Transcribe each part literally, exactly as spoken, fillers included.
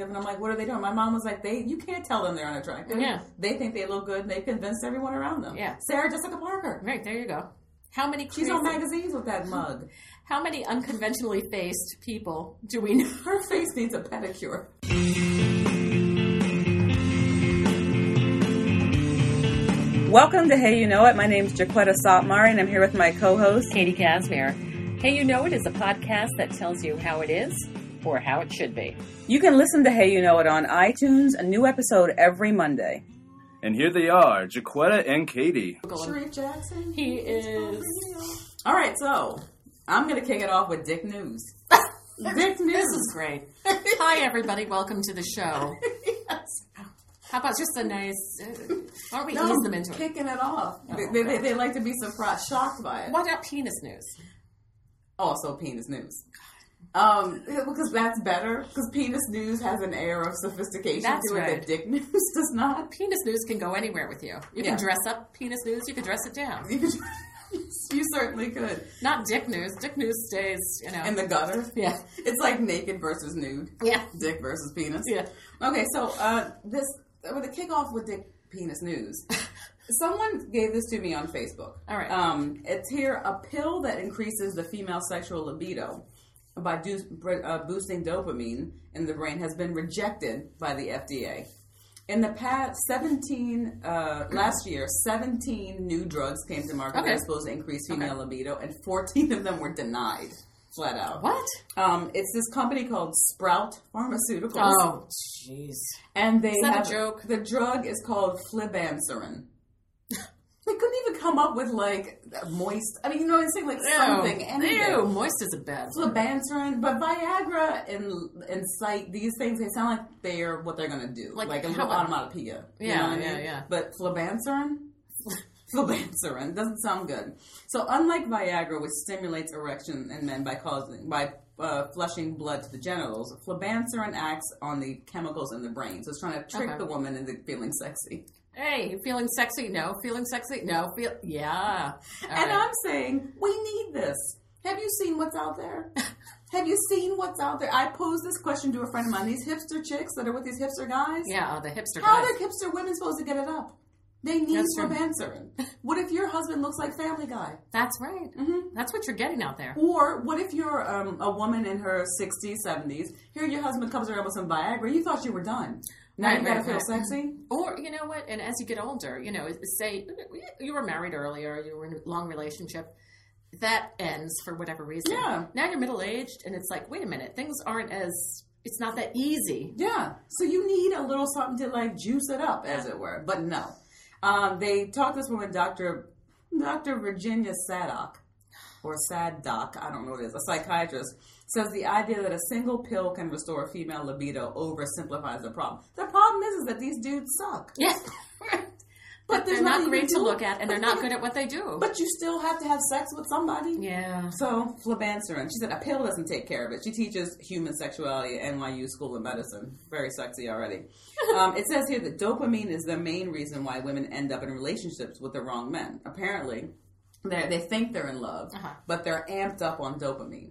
unattractive. And I'm like, what are they doing? My mom was like, they you can't tell them they're unattractive. Yeah. They think they look good and they've convinced everyone around them. Yeah. Sarah Jessica Parker. Right, there you go. How many crazy, She's on magazines with that mug. How many unconventionally faced people do we know? Her face needs a pedicure. Welcome to Hey You Know It. My name's Jaquetta Sotmari, and I'm here with my co-host, Katie Casimir. Hey You Know It is a podcast that tells you how it is or how it should be. You can listen to Hey You Know It on iTunes, a new episode every Monday. And here they are, Jaquetta and Katie. Sharif Jackson. He is... All right, so I'm going to kick it off with Dick News. Dick News. This is great. Hi, everybody. Welcome to the show. Yes. How about just a nice... Uh, why don't we No, ease them into it? kicking it off. Oh, they, they, they like to be surprised, shocked by it. What about penis news? Also, penis news. Um, because that's better. Because penis news has an air of sophistication That's to it right. that dick news does not. Penis news can go anywhere with you. You can Yeah. dress up penis news. You can dress it down. You, could, you certainly could. Not dick news. Dick news stays, you know. In the gutter. Yeah. It's like naked versus nude. Yeah. Dick versus penis. Yeah. Okay, so uh, this with the kickoff with dick penis news. Someone gave this to me on Facebook. All right. Um, it's here, a pill that increases the female sexual libido by do, uh, boosting dopamine in the brain has been rejected by the F D A. In the past seventeen, uh, last year, seventeen new drugs came to market Okay. that are supposed to increase female Okay. libido, and fourteen of them were denied, flat out. What? Um, it's this company called Sprout Pharmaceuticals. Oh, jeez. And they Is that a have joke? The drug is called flibanserin. They couldn't even come up with like moist. I mean, you know, it's like something. Ew. Anything. Ew. Moist is a bad word. Flibanserin, but Viagra and and Cite, these things, they sound like they're what they're gonna do, Like, like, a how little about- onomatopoeia. You Yeah, know what I yeah, mean? yeah. But flibanserin, flibanserin doesn't sound good. So unlike Viagra, which stimulates erection in men by causing by uh, flushing blood to the genitals, flibanserin acts on the chemicals in the brain. So it's trying to trick Okay. the woman into feeling sexy. Hey, you feeling sexy? No. Feeling sexy? No. Feel yeah. All And right. I'm saying, we need this. Have you seen what's out there? Have you seen what's out there? I posed this question to a friend of mine. These hipster chicks that are with these hipster guys, Yeah, oh, the hipster how guys. are the hipster women supposed to get it up? They need That's true. flibanserin. What if your husband looks like Family Guy? That's right. Mm-hmm. That's what you're getting out there. Or what if you're um, a woman in her sixties, seventies, here your husband comes around with some Viagra, you thought you were done. Now Right, you gotta right, feel right. sexy? Or, you know what, and as you get older, you know, say you were married earlier, you were in a long relationship, that ends for whatever reason. Yeah. Now you're middle-aged, and it's like, wait a minute, things aren't as, it's not that easy. Yeah. So you need a little something to like juice it up, as it were. But no. Um, they talked to this woman, Doctor Doctor Virginia Saddock, or Saddock, I don't know what it is, a psychiatrist, says the idea that a single pill can restore female libido oversimplifies the problem. The problem is, is that these dudes suck. Yeah. But they're there's not nothing great you to can do. look at, and they're not good at what they do. But you still have to have sex with somebody. Yeah. So, flibanserin. She said a pill doesn't take care of it. She teaches human sexuality at N Y U School of Medicine. Very sexy already. um, it says here that dopamine is the main reason why women end up in relationships with the wrong men. Apparently, they they think they're in love, Uh-huh. but they're amped up on dopamine,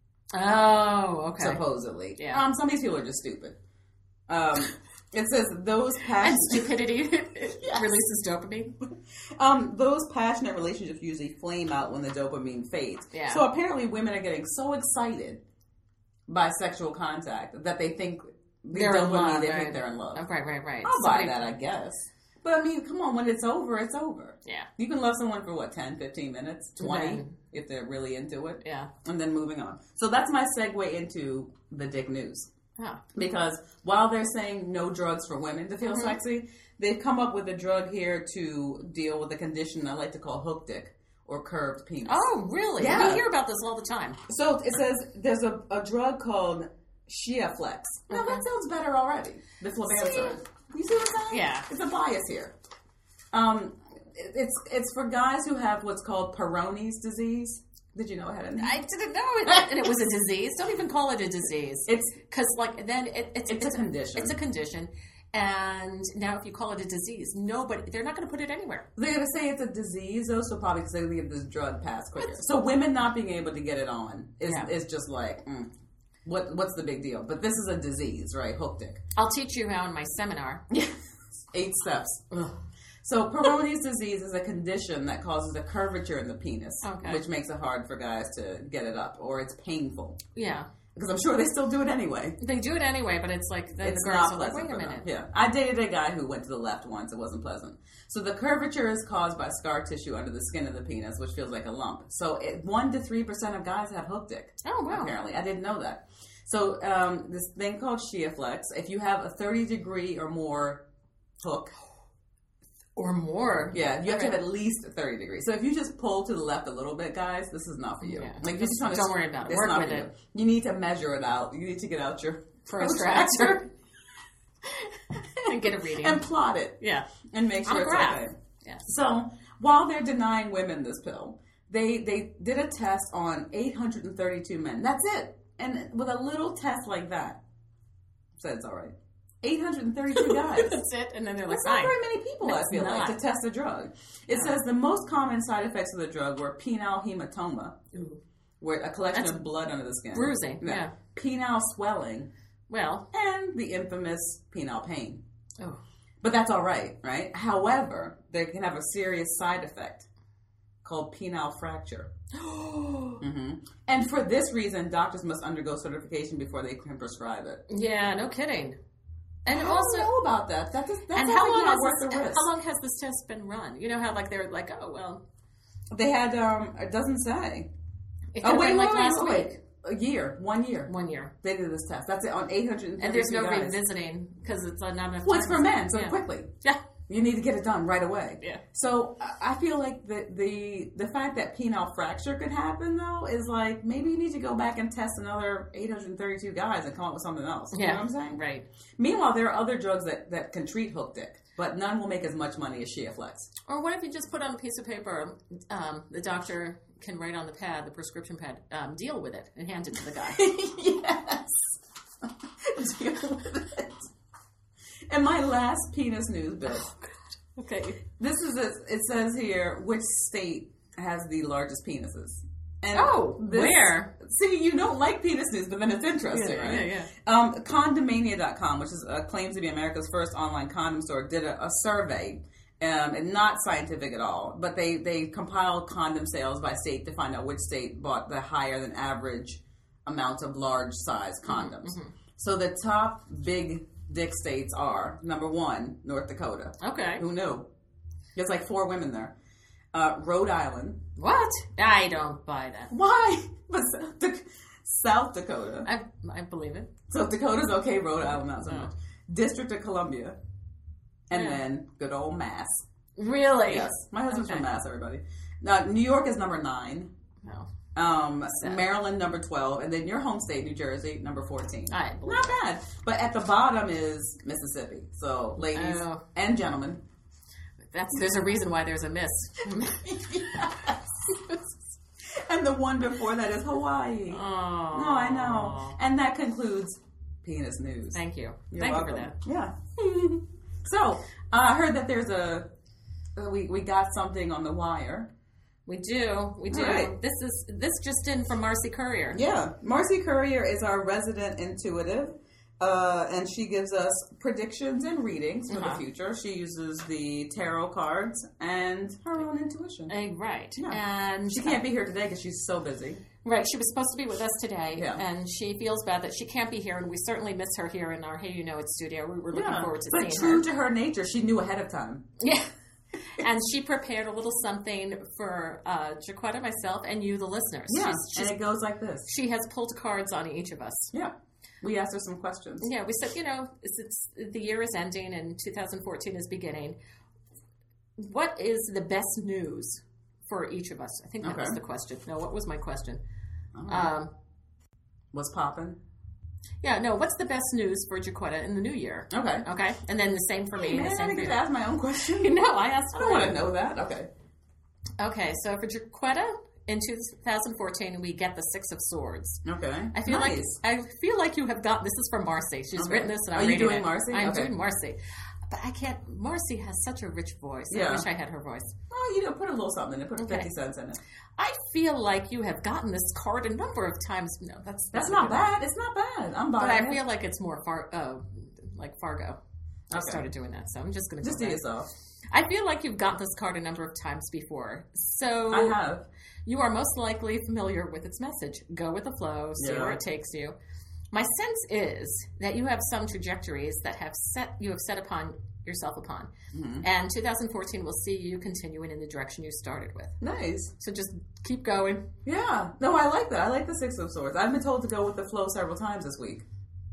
Oh, okay. supposedly. Yeah. Um, some of these people are just stupid. Um, it says those And passionate, stupidity releases dopamine. um, those passionate relationships usually flame out when the dopamine fades. Yeah. So apparently women are getting so excited by sexual contact that they think the They're in dopamine, love, they right. think they're in love. Oh, right, right, right. I'll buy Somebody- that, I guess. But I mean, come on, when it's over, it's over. Yeah. You can love someone for what, ten, fifteen minutes, twenty, Then- if they're really into it. Yeah. And then moving on. So that's my segue into the dick news. Oh. Because while they're saying no drugs for women to feel Mhm. sexy, they've come up with a drug here to deal with a condition I like to call hook dick or curved penis. Oh, really? Yeah. We hear about this all the time. So it says there's a, a drug called Shiaflex. Now Okay. that sounds better already. The flibanserin. You see what I'm saying? Yeah. It's a bias here. Um, it- it's it's for guys who have what's called Peyronie's disease. Did you know it had a name? I didn't know it, and it was a disease. Don't even call it a disease. It's Because, like, then it, it's, It's a condition. It's a condition. And now if you call it a disease, nobody, they're not going to put it anywhere. They're going to say it's a disease, though, so probably because they leave this drug pass quicker. So women not being able to get it on is, Yeah. is just like, mm. What What's the big deal? But this is a disease, right? Hookdick. I'll teach you how in my seminar. Eight steps. Ugh. So Peyronie's disease is a condition that causes a curvature in the penis, okay. which makes it hard for guys to get it up, or it's painful. Yeah. Because I'm sure they still do it anyway. They do it anyway, but it's like the, it's the girls not are like, pleasant. wait a minute. Yeah, I dated a guy who went to the left once. It wasn't pleasant. So the curvature is caused by scar tissue under the skin of the penis, which feels like a lump. So it, one to three percent of guys have hook dick. Oh wow! Apparently, I didn't know that. So um, this thing called Shiaflex. If you have a thirty degree or more hook. Or more. Yeah, you have okay. to have at least thirty degrees. So if you just pull to the left a little bit, guys, this is not for you. Yeah. Like, you just don't to, worry about it. It's Work not with for it. You. you need to measure it out. You need to get out your protractor and get a reading and plot it. Yeah, and make sure on a it's graph. okay. Yeah. So while they're denying women this pill, they they did a test on eight hundred thirty-two men. That's it. And with a little test like that, said it's all right. eight hundred thirty-two guys. That's it. And then they're like, That's not fine. very many people, That's I feel not. like, to test the drug. It No. says the most common side effects of the drug were penile hematoma, Ooh. where a collection That's of blood under the skin. bruising, yeah. Penile swelling, Well, and the infamous penile pain. oh. But that's all right, right? However, they can have a serious side effect called penile fracture. mm-hmm. And for this reason, doctors must undergo certification before they can prescribe it. Yeah, no kidding. And I also, don't know about that. That is, that's and not how like long, not has worth this, the risk. how long has this test been run? You know how like they're like, oh well, They had, um, it doesn't say. it Oh, could wait, have been wait, like wait, last wait, week, wait. A year, one year. one year, They did this test. That's it on eight hundred thirty-two and there's no guys. revisiting because it's not enough. Well, it's time. for men, so yeah. quickly. Yeah, You need to get it done right away. Yeah. So I feel like the, the the fact that penile fracture could happen, though, is like maybe you need to go back and test another eight hundred thirty-two guys and come up with something else. yeah. You know what I'm saying? Right. Meanwhile, there are other drugs that, that can treat hook dick, but none will make as much money as Shiaflex. Or what if you just put on a piece of paper, um, the doctor can write on the pad, the prescription pad, um, deal with it, and hand it to the guy. Yes. Deal with it. And my last penis news bit. Oh, God. Okay. This is a, it says here which state has the largest penises. And Oh, this, where? See, you don't like penis news, but then it's interesting, Yeah, right? yeah, Um, Condomania dot com, which is uh, claims to be America's first online condom store, did a, a survey. Um, and not scientific at all, but they, they compiled condom sales by state to find out which state bought the higher than average amount of large size condoms. Mm-hmm. So the top big dick states are, number one, North Dakota. Okay. Who knew? There's like four women there. Uh, Rhode Island. What? I don't buy that. Why? But South, Dak- South Dakota. I I believe it. So Dakota's okay, Rhode Island not so Oh. much. District of Columbia. And Yeah. then good old Mass. Really? Yes. My husband's Okay. from Mass, everybody. Now, New York is number nine. No. Um, Sad. Maryland, number twelve. And then your home state, New Jersey, number fourteen. I believe Not it. bad. But at the bottom is Mississippi. So, ladies Oh. and gentlemen. That's there's a reason why there's a miss. Yes. And the one before that is Hawaii. Oh. No, I know. And that concludes Penis News. Thank you. You're Thank welcome. you for that. Yeah. So, uh, I heard that there's a, uh, we, we got something on the wire. We do. We do. Right. This is this just in from Marcy Courier. Yeah. Marcy Courier is our resident intuitive, uh, and she gives us predictions and readings for Uh-huh. the future. She uses the tarot cards and her own intuition. Uh, right. Yeah. And She can't be here today because she's so busy. Right, she was supposed to be with us today, Yeah. and she feels bad that she can't be here, and we certainly miss her here in our Hey You Know It studio. We were looking Yeah. forward to But seeing true her. to her nature, she knew ahead of time. Yeah. And she prepared a little something for uh, Jaquetta, myself, and you, the listeners. Yeah. She's, she's, and it goes like this. she has pulled cards on each of us. Yeah. We asked her some questions. Yeah, we said, you know, it's, it's, the year is ending and two thousand fourteen is beginning. What is the best news for each of us? I think that Okay. was the question. No, what was my question? All right. Um, What's popping? yeah, no, what's the best news for Jaquetta in the new year? Okay. Okay, and then the same for me. Hey, and man, the I same get for to you. ask my own question. No, I asked I for don't want you. to know that. Okay. Okay, so for Jaquetta in two thousand fourteen, we get the Six of Swords. Okay. I feel nice. like I feel like you have got this is from Marcy. She's Okay. written this, and I'm Are you reading doing it. Marcy? I'm Okay. doing Marcy. but I can't. Marcy has such a rich voice. Yeah. I wish I had her voice. Well, you know, put a little something in it. Put Okay. fifty cents in it. I feel like you have gotten this card a number of times. No, that's That's a not good bad. It's not bad. I'm one. buying But I it. feel like it's more far, uh, like Fargo. I Okay. started doing that, so I'm just going to Just go do back. yourself. I feel like you've gotten this card a number of times before. So I have. you are most likely familiar with its message. Go with the flow, see Yeah. where it takes you. My sense is that you have some trajectories that have set you have set upon yourself upon. Mhm. And two thousand fourteen will see you continuing in the direction you started with. Nice. So just keep going. Yeah. No, I like that. I like the Six of Swords. I've been told to go with the flow several times this week.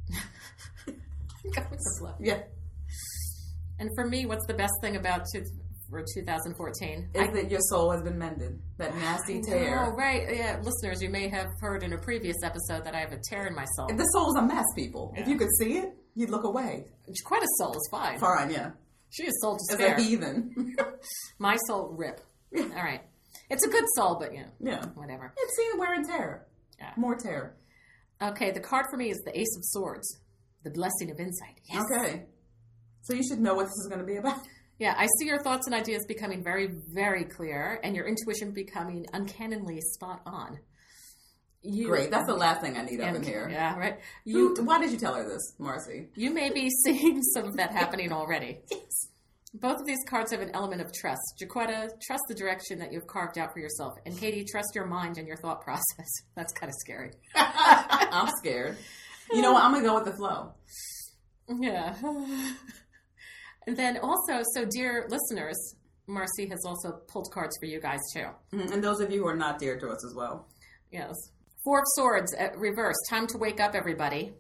Go with the flow. Yeah. And for me, what's the best thing about two, for two thousand fourteen? Is that your soul has been mended. That nasty tear. Oh, right. Yeah, listeners, you may have heard in a previous episode that I have a tear in my soul. The soul's a mess, people. If Yeah. you could see it, you'd look away. Quite a soul is fine. Fine, yeah. She is soul to As spare. a heathen. My soul, rip. All right. It's a good soul, but you know, Yeah. whatever. It's seen wear and tear. Yeah. More tear. Okay, the card for me is the Ace of Swords, the blessing of insight. Yes. Okay. So you should know what this is going to be about. Yeah, I see your thoughts and ideas becoming very, very clear, and your intuition becoming uncannily spot on. You, Great. That's the last thing I need up and- in here. Yeah, right. You, You, why did you tell her this, Marcy? you may be seeing some of that happening already. Yes. Both of these cards have an element of trust. Jaquetta, trust the direction that you've carved out for yourself. And Katie, trust your mind and your thought process. That's kind of scary. I'm scared. You know what? I'm going to go with the flow. Yeah. And then also, so dear listeners, Marcy has also pulled cards for you guys too. Mhm. And those of you who are not dear to us as well. Yes. Four of Swords, uh, reverse. Time to wake up, everybody.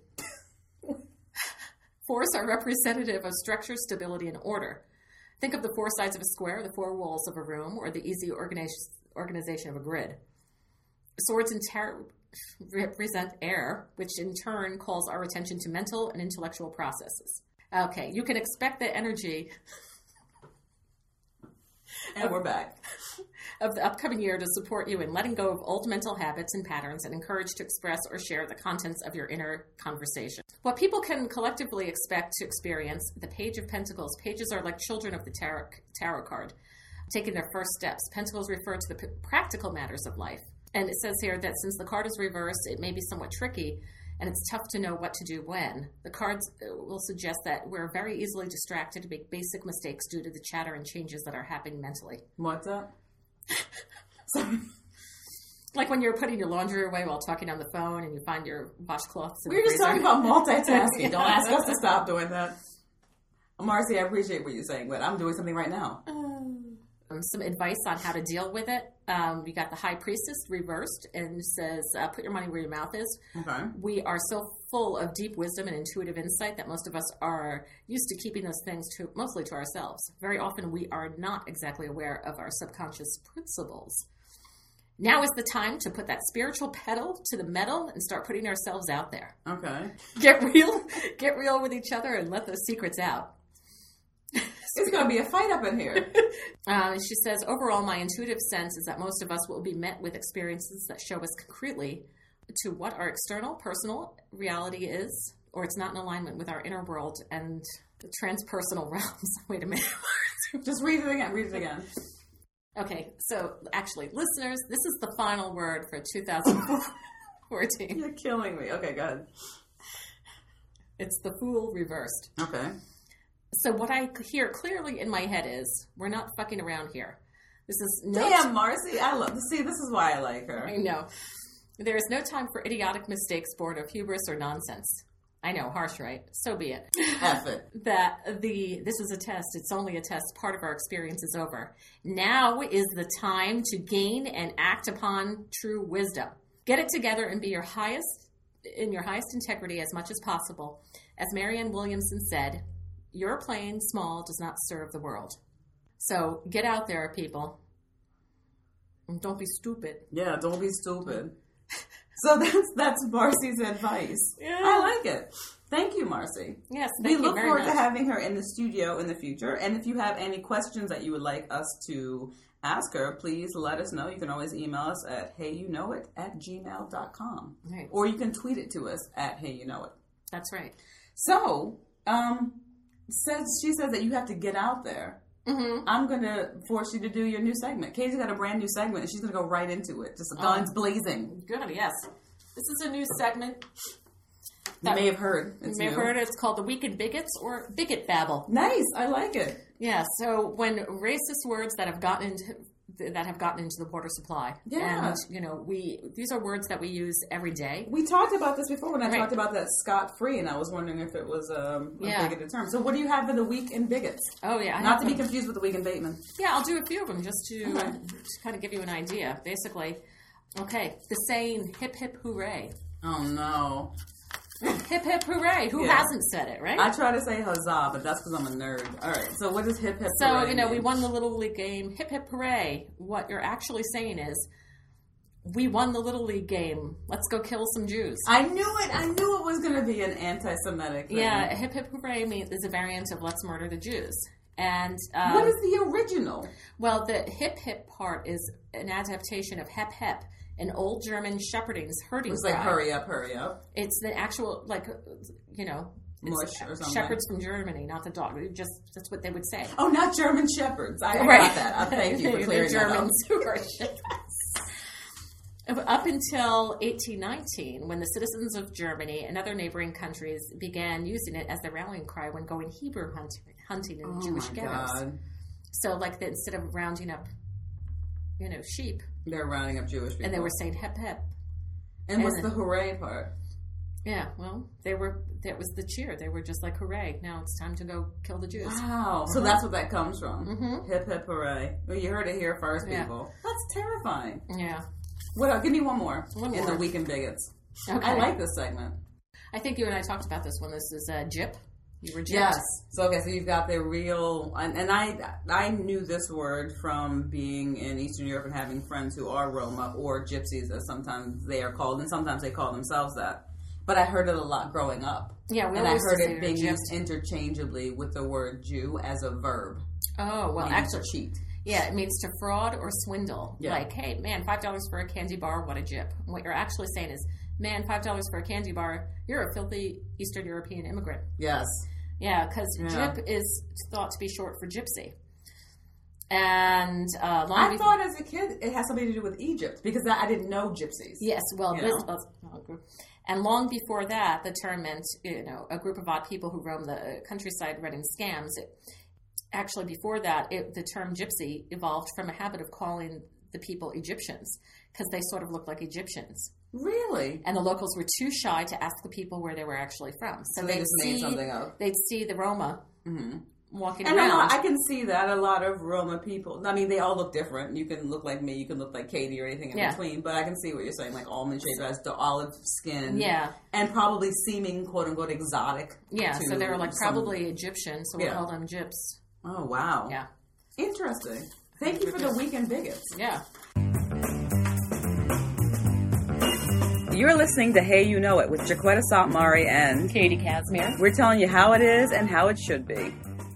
Fours are representative of structure, stability, and order. Think of the four sides of a square, the four walls of a room, or the easy organiz- organization of a grid. Swords in tarot represent air, which in turn calls our attention to mental and intellectual processes. Okay, you can expect the energy And we're back. of the upcoming year to support you in letting go of old mental habits and patterns and encourage to express or share the contents of your inner conversation. What people can collectively expect to experience, the Page of Pentacles. Pages are like children of the tarot, tarot card, taking their first steps. Pentacles refer to the p- practical matters of life. And it says here that since the card is reversed, it may be somewhat tricky, and it's tough to know what to do when. The cards will suggest that we're very easily distracted to make basic mistakes due to the chatter and changes that are happening mentally. What's up? Sorry. Like when you're putting your laundry away while talking on the phone and you find your washcloths in We were the just freezer. talking about multitasking. Don't ask us to stop doing that. Marcy, I appreciate what you're saying, but I'm doing something right now. Um, some advice on how to deal with it. Um, we got the High Priestess reversed and says, uh, put your money where your mouth is. Okay. We are so full of deep wisdom and intuitive insight that most of us are used to keeping those things to mostly to ourselves. Very often we are not exactly aware of our subconscious principles. Now is the time to put that spiritual pedal to the metal and start putting ourselves out there. Okay. Get real, get real with each other and let those secrets out. It's going to be a fight up in here. Uh, she says, overall, my intuitive sense is that most of us will be met with experiences that show us concretely to what our external, personal reality is, or it's not in alignment with our inner world and the transpersonal realms. Wait a minute. Just read it again. Read it again. Okay, so actually, listeners, this is the final word for two thousand fourteen. You're killing me. Okay, go ahead. It's the Fool reversed. Okay. So what I hear clearly in my head is, we're not fucking around here. This is no Damn, Marcy. I love. See, this is why I like her. I know. There is no time for idiotic mistakes born of hubris or nonsense. I know, harsh, right? So be it. F it. That the this is a test. It's only a test. Part of our experience is over. Now is the time to gain and act upon true wisdom. Get it together and be your highest in your highest integrity as much as possible. As Marianne Williamson said, your playing small does not serve the world. So get out there, people. And don't be stupid. Yeah, don't be stupid. So that's that's Marcy's advice. Yeah. I like it. Thank you, Marcy. Yes, We thank you look very forward much. to having her in the studio in the future. And if you have any questions that you would like us to ask her, please let us know. You can always email us at heyyouknowit at gmail dot com. Right. Or you can tweet it to us at heyyouknowit. That's right. So, um, says she says that you have to get out there. Mm-hmm. I'm going to force you to do your new segment. Katie's got a brand new segment, and she's going to go right into it. Just guns um, blazing. Good, yes. This is a new segment. You may have heard. It's you may new. have heard it. It's called The Week in Bigots or Bigot Babble. Nice. I like it. Yeah. So when racist words that have gotten into that have gotten into the water supply. Yeah. And, you know, we these are words that we use every day. We talked about this before when I right. talked about that scot-free, and I was wondering if it was um, a yeah. bigoted term. So what do you have for the Week in Bigots? Oh, yeah. I Not to be confused with the Week in Bateman. Yeah, I'll do a few of them just to, okay. uh, to kind of give you an idea. Basically, okay, the saying, hip, hip, hooray. Oh, no. Hip, hip, hooray. Who yeah. hasn't said it, right? I try to say huzzah, but that's because I'm a nerd. All right, so what is hip, hip, so, hooray? So, you know, mean? we won the Little League game. Hip, hip, hooray. What you're actually saying is, we won the Little League game. Let's go kill some Jews. I knew it. I knew it was going to be an anti-Semitic thing. Yeah, hip, hip, hooray is a variant of let's murder the Jews. And um, what is the original? Well, the hip, hip part is an adaptation of hep, hep. An old German shepherding's herding It's cry. like hurry up, hurry up. It's the actual, like, you know, mush or something. Shepherds from Germany, not the dog. Just that's what they would say. Oh, not German shepherds. I, I right. got that. I thank you for clearing the Germans that who are shepherds. Up until eighteen nineteen, when the citizens of Germany and other neighboring countries began using it as the rallying cry when going Hebrew hunt, hunting in oh Jewish my ghettos. God. So, like, the, instead of rounding up, you know, sheep, they're rounding up Jewish people. And they were saying hep hep. And, and what's the hooray part? Yeah, well, they were, that was the cheer. They were just like, hooray, now it's time to go kill the Jews. Wow. Uh-huh. So that's what that comes from. Mm-hmm. Hip, hip, hooray. Well, you heard it here first, yeah. people. That's terrifying. Yeah. What else? Give me one more. One in more. the Week in Bigots. Okay. I like this segment. I think you and I talked about this one. This is uh, Gyp. You were gypped. Yes. So, okay, so you've got the real, and, and I I knew this word from being in Eastern Europe and having friends who are Roma or Gypsies, as sometimes they are called, and sometimes they call themselves that. But I heard it a lot growing up. Yeah, we and I heard it being gypped. used interchangeably with the word Jew as a verb. Oh, well, actually, cheat. Yeah, it means to fraud or swindle. Yeah. Like, hey, man, five dollars for a candy bar, what a gyp. And what you're actually saying is, man, five dollars for a candy bar, you're a filthy Eastern European immigrant. Yes. Yeah, because yeah. gyp is thought to be short for gypsy. And uh, long I before, thought as a kid it has something to do with Egypt because I didn't know gypsies. Yes, well, you this, know? and long before that, the term meant, you know, a group of odd people who roam the countryside running scams. It, actually, before that, it, the term gypsy evolved from a habit of calling the people Egyptians because they sort of looked like Egyptians. Really? And the locals were too shy to ask the people where they were actually from. So, so they just see, made something up. They'd see the Roma mm-hmm. walking and around. A lot, I can see that. A lot of Roma people, I mean, they all look different. You can look like me, you can look like Katie or anything in yeah. between, but I can see what you're saying, like almond shaped eyes, the olive skin. Yeah. And probably seeming, quote unquote, exotic. Yeah, so they were like some, probably Egyptian, so we yeah. call them gyps. Oh, wow. Yeah. Interesting. Thank you for the Week in Bigots. Yeah. You're listening to Hey You Know It with Jaquetta Santmari and Katie Casimir. We're telling you how it is and how it should be.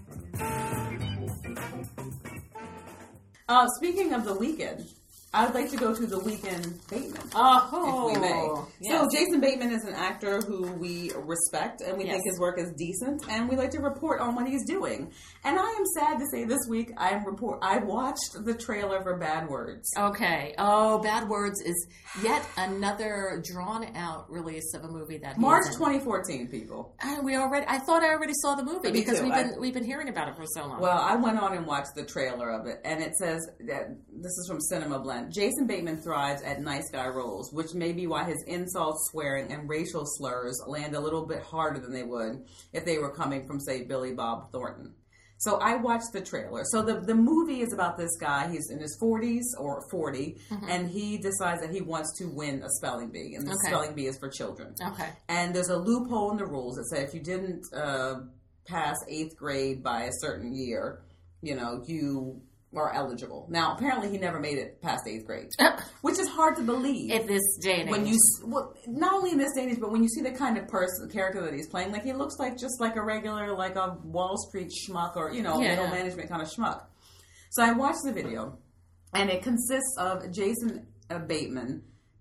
Uh, speaking of the weekend, I'd like to go to the Weekend Bateman. Oh, if we may. Yes. So Jason Bateman is an actor who we respect and we yes. think his work is decent, and we like to report on what he's doing. And I am sad to say this week I am report I watched the trailer for Bad Words. Okay. Oh, Bad Words is yet another drawn out release of a movie that March twenty fourteen, people. And we already I thought I already saw the movie Me because too. we've been I, we've been hearing about it for so long. Well, I went on and watched the trailer of it, and it says that this is from Cinema Blend. Jason Bateman thrives at nice guy roles, which may be why his insults, swearing, and racial slurs land a little bit harder than they would if they were coming from, say, Billy Bob Thornton. So I watched the trailer. So the, the movie is about this guy. He's in his forties or forty, mm-hmm. and he decides that he wants to win a spelling bee, and the okay. spelling bee is for children. Okay. And there's a loophole in the rules that say if you didn't uh, pass eighth grade by a certain year, you know, you are eligible. Now, apparently he never made it past eighth grade, which is hard to believe. At this day and age. When you, well, not only in this day and age, but when you see the kind of person, character that he's playing, like he looks like just like a regular, like a Wall Street schmuck or, you know, yeah, middle yeah. management kind of schmuck. So I watched the video, and it consists of Jason Bateman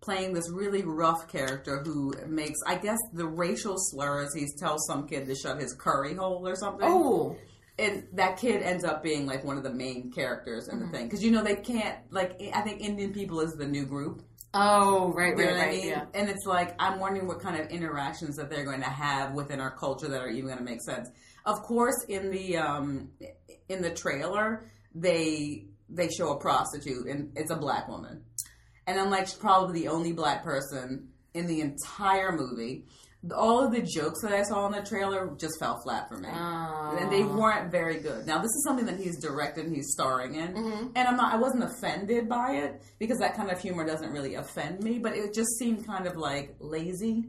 playing this really rough character who makes, I guess, the racial slurs. He tells some kid to shut his curry hole or something. Oh. And that kid ends up being like one of the main characters in mm-hmm. the thing. Because, you know, they can't, like, I think Indian people is the new group. Oh, right, you know right, what right, I mean? yeah. And it's like, I'm wondering what kind of interactions that they're going to have within our culture that are even going to make sense. Of course, in the um, in the trailer, they they show a prostitute, and it's a black woman. And I'm like, she's probably the only black person in the entire movie. All of the jokes that I saw in the trailer just fell flat for me. Oh. And they weren't very good. Now, this is something that he's directed and he's starring in. Mm-hmm. And I'm not, I wasn't offended by it because that kind of humor doesn't really offend me. But it just seemed kind of like lazy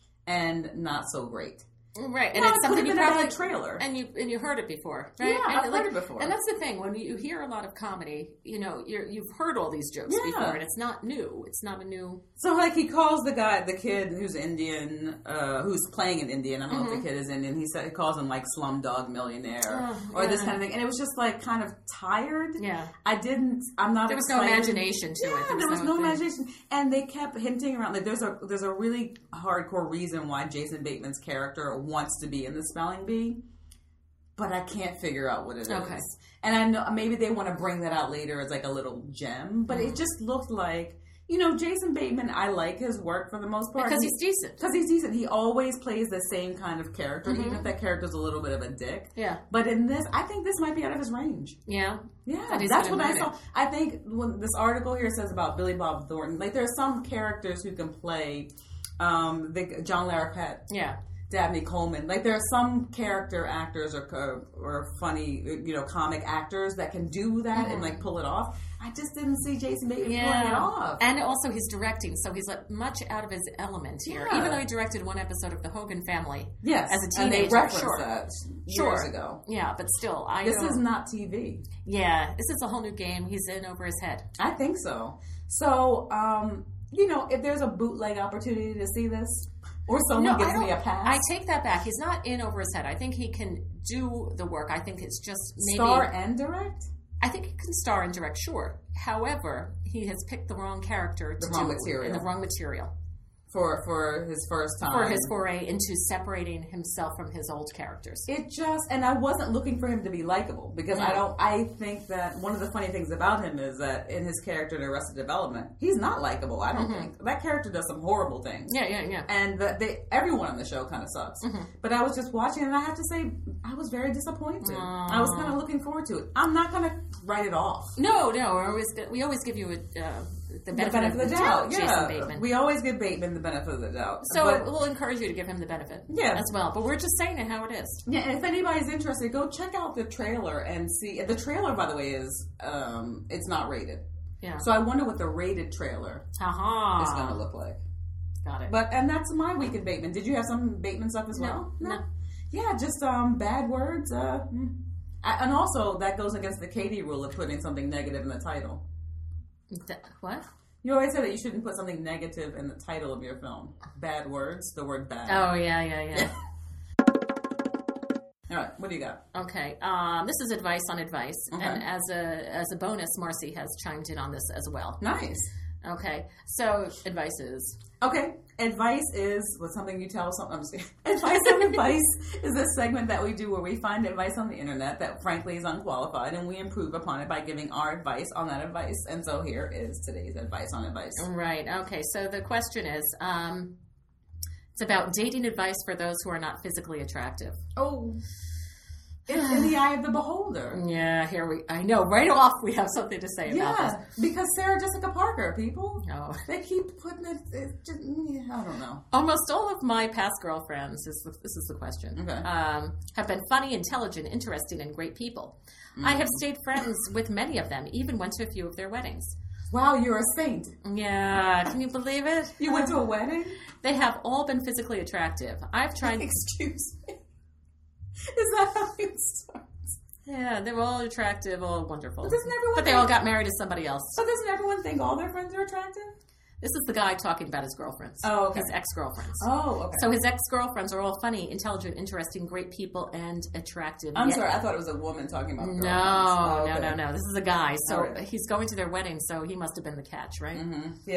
and not so great. Right, and well, it's something you probably a trailer, and you and you heard it before, right? Yeah, and I've like, heard it before. And that's the thing when you hear a lot of comedy, you know, you're, you've heard all these jokes yeah. before, and it's not new. It's not a new. So, like, he calls the guy, the kid who's Indian, uh, who's playing an Indian. I don't mm-hmm. know if the kid is Indian. He said he calls him like Slumdog Millionaire oh, or yeah. this kind of thing, and it was just like kind of tired. Yeah, I didn't. I'm not. There was excited. no imagination to yeah, it. There was, there was no, no imagination, and they kept hinting around. Like, there's a there's a really hardcore reason why Jason Bateman's character wants to be in the spelling bee. But I can't figure out what it okay. is. And I know maybe they want to bring that out later as like a little gem. But mm. it just looked like, you know, Jason Bateman, I like his work for the most part. Because he's decent. Because he's decent. He always plays the same kind of character, mm-hmm. even if that character's a little bit of a dick. Yeah. But in this, I think this might be out of his range. Yeah. Yeah. That that's what I saw. It. I think when this article here says about Billy Bob Thornton, like there are some characters who can play um, the, John Larroquette. Yeah. Dabney Coleman. Like, there are some character actors or or funny, you know, comic actors that can do that mm-hmm. and, like, pull it off. I just didn't see Jason Bateman yeah. pulling it off. And also he's directing, so he's like much out of his element here. Yeah. Even though he directed one episode of The Hogan Family yes. as a teenager. And they referenced sure. that years sure. ago. Yeah, but still. I This don't... is not T V. Yeah, this is a whole new game he's in over his head. I think so. So, um, you know, if there's a bootleg opportunity to see this, or someone no, gives me a pass. I take that back. He's not in over his head. I think he can do the work. I think it's just maybe... Star and direct? I think he can star and direct, sure. However, he has picked the wrong character to the wrong do material. in the wrong material. For for his first time. For his foray into separating himself from his old characters. It just, and I wasn't looking for him to be likable because no. I don't, I think that one of the funny things about him is that in his character in Arrested Development, he's not likable, I don't mm-hmm. think. That character does some horrible things. Yeah, yeah, yeah. And the, they, everyone on the show kind of sucks. Mm-hmm. But I was just watching and I have to say, I was very disappointed. Aww. I was kind of looking forward to it. I'm not going to write it off. No, no, we always, we always give you a... Uh, The benefit, the benefit of the, the doubt, doubt, yeah. Jason Bateman. We always give Bateman the benefit of the doubt. So but, we'll encourage you to give him the benefit yeah. as well. But we're just saying it how it is. Yeah, and if anybody's interested, go check out the trailer and see. The trailer, by the way, is um, it's not rated. Yeah. So I wonder what the rated trailer uh-huh. is going to look like. Got it. But and that's my week in Bateman. Did you have some Bateman stuff as well? No. no. no. Yeah, just um, bad words. Uh, I, and also, that goes against the Katie rule of putting something negative in the title. The, what? You always say that you shouldn't put something negative in the title of your film. Bad words, the word bad. Oh, yeah, yeah, yeah. All right, what do you got? Okay, um, this is advice on advice. Okay. And as a as a bonus, Marcy has chimed in on this as well. Nice. Okay, so advice is... Okay, advice is what's something you tell something. I'm just kidding. Advice on advice is a segment that we do where we find advice on the internet that frankly is unqualified and we improve upon it by giving our advice on that advice. And so here is today's advice on advice. Right, okay, so the question is, um, it's about dating advice for those who are not physically attractive. Oh, it's in the eye of the beholder. Yeah, here we, I know, right off we have something to say yeah, about this. Because Sarah Jessica Parker, people, oh. they keep putting it, it just, I don't know. Almost all of my past girlfriends, this, this is the question, okay. um, have been funny, intelligent, interesting, and great people. Mm. I have stayed friends with many of them, even went to a few of their weddings. Wow, you're a saint. Yeah, can you believe it? You went to a wedding? They have all been physically attractive. I've tried... Excuse me. Is that how it starts? Yeah, they're all attractive, all wonderful. But doesn't everyone But they think, all got married to somebody else. But doesn't everyone think all their friends are attractive? This is the guy talking about his girlfriends. Oh, okay. His ex-girlfriends. Oh, okay. So his ex-girlfriends are all funny, intelligent, interesting, great people, and attractive. I'm Yet, sorry, I thought it was a woman talking about girlfriends. No, oh, okay. no, no, no. This is a guy. So right. he's going to their wedding, so he must have been the catch, right? Mm-hmm. Yeah.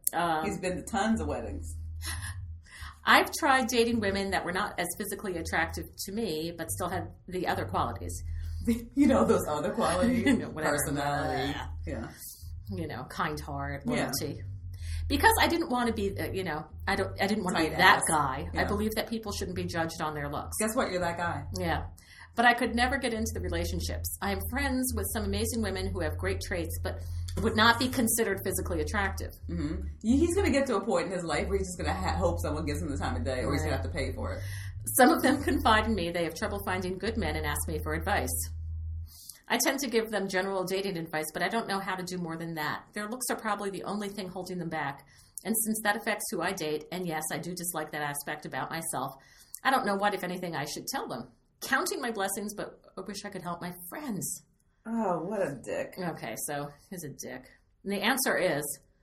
Um, He's been to tons of weddings. I've tried dating women that were not as physically attractive to me, but still had the other qualities. You know, those other qualities. You know, whatever. Personality. Yeah. You know, kind heart, Yeah. loyalty. Because I didn't want to be, uh, you know, I don't, I didn't want to be Tight that ass. guy. Yeah. I believe that people shouldn't be judged on their looks. Guess what? You're that guy. Yeah. But I could never get into the relationships. I am friends with some amazing women who have great traits, but would not be considered physically attractive. Mm-hmm. He's going to get to a point in his life where he's just going to ha- hope someone gives him the time of day, or he's Right. going to have to pay for it. Some of them confide in me. They have trouble finding good men and ask me for advice. I tend to give them general dating advice, but I don't know how to do more than that. Their looks are probably the only thing holding them back. And since that affects who I date, and yes, I do dislike that aspect about myself, I don't know what, if anything, I should tell them. Counting my blessings, but I wish I could help my friends. Oh, what a dick. Okay, so he's a dick. And the answer is,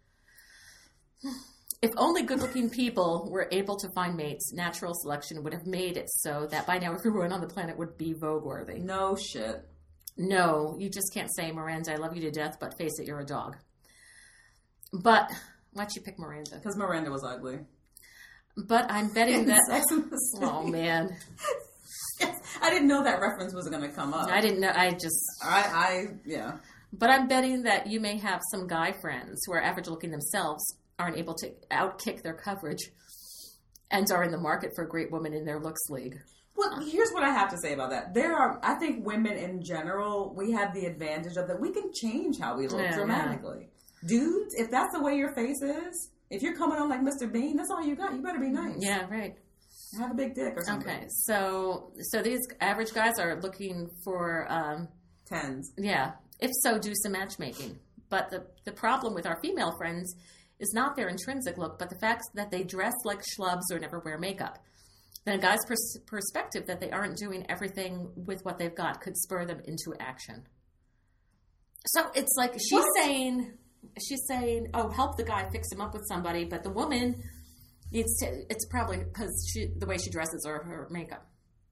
if only good-looking people were able to find mates, natural selection would have made it so that by now everyone on the planet would be Vogue-worthy. No shit. No, you just can't say, Miranda, I love you to death, but face it, you're a dog. But why'd you pick Miranda? Because Miranda was ugly. But I'm betting that... Sex and the City. Oh, man. Yes. I didn't know that reference was going to come up. I didn't know. I just... I, I, yeah. But I'm betting that you may have some guy friends who are average-looking themselves, aren't able to outkick their coverage, and are in the market for a great woman in their looks league. Well, here's what I have to say about that. There are, I think women in general, we have the advantage of that we can change how we look Yeah, dramatically. Dudes, if that's the way your face is, if you're coming on like Mister Bean, that's all you got. You better be nice. Yeah, right. Have a big dick or something. Okay, so so these average guys are looking for, um, Tens. yeah, if so, do some matchmaking. But the, the problem with our female friends is not their intrinsic look, but the fact that they dress like schlubs or never wear makeup. Then a guy's pers- perspective that they aren't doing everything with what they've got could spur them into action. So it's like she's What? saying, she's saying, oh, help the guy fix him up with somebody, but the woman needs to, it's probably because she, the way she dresses or her makeup.